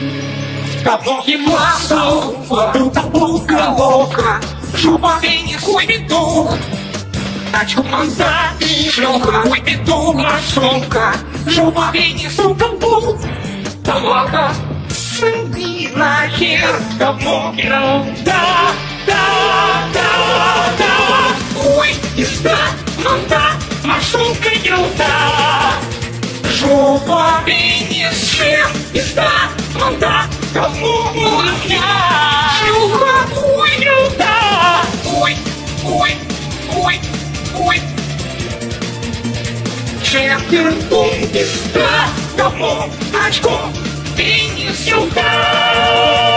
Каблуки масло, тут головка, жопа не хуй-беду. Тачку манда, шлюха, хуй-беду, маршрутка, жопа не сука-бу. Тамака, сынки нахер, каблуки, да, да, да, да. Хуй, пизда, манда, маршрутка, юта. Жопа не шер, пизда, манда, кому я? Шлюха, хуй, юта. Хуй, хуй, хуй, хуй. Чертер, бум, пизда, кому очко, ты не сюда.